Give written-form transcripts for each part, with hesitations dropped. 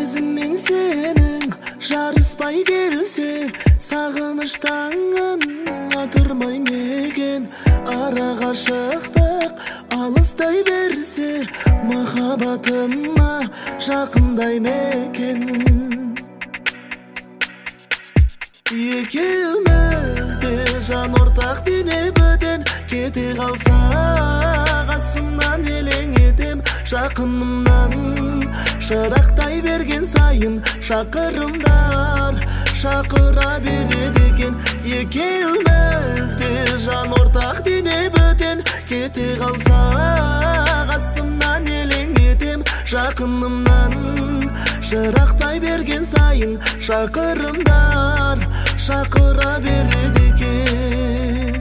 Өзіңмен сенің жарыспай келсе, сағыныштаңын атырмай мекен. Ара қашықтық алыстай берсе, махаббатыма жақындай мекен. Екеумізде жан ортақ дене бөтен, кете қалса қасымнан елең етем. Жақынымнан шырақтай берген сайын, шақырымдар шақыра береді екен. Екеумізде жан ортақ дене бөтен, кете қалса қасымнан елең етем. Жақынымнан шырақтай берген сайын, шақырымдар шақыра береді екен.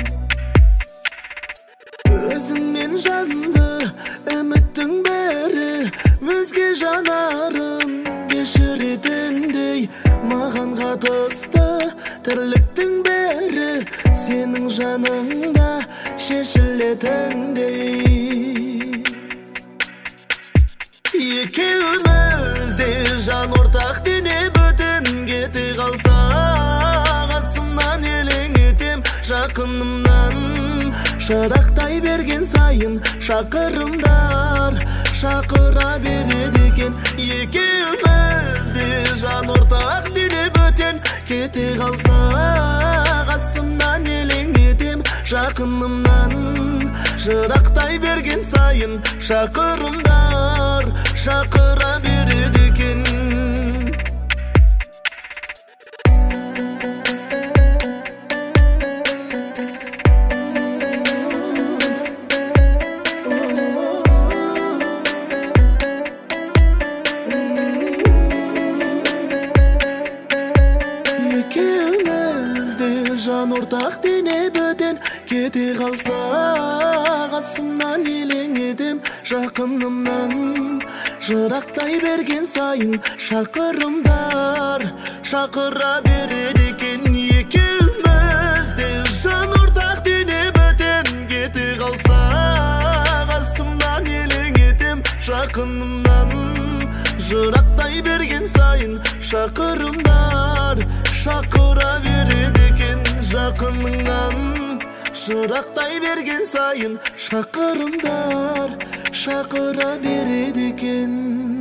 Өзіңмен жанды үміттің бәрі, өзге жанарын кешіретіндей. Маған қатысты тірліктің бәрі, сенің жаныңда шешілетіндей. Екеумізде жан ортақ дене бөтен, кете қалса қасымнан елең етем. Жақынымнан шырақтай берген сайын, шақырымдар шақыра береді екен. Екеумізде жан ортақ дене бөтен, кете қалса қасымнан елең етем. Жақынымнан шырақтай берген сайын, шақырымдар шақыра береді екен. Жан ортақ дене бөтен, кете қалса қасымнан елең етем. Жақынымнан жырақтай берген сайын, шақырымдар шақыра береді екен. Екеумізде жан ортақ дене бөтен, кете қалса қасымнан елең етем. Жақынымнан жырақтай берген сайын, шақырымдар шақыра береді екен. Жақыныңнан жырақтай берген сайын, шақырымдар шақыра береді екен.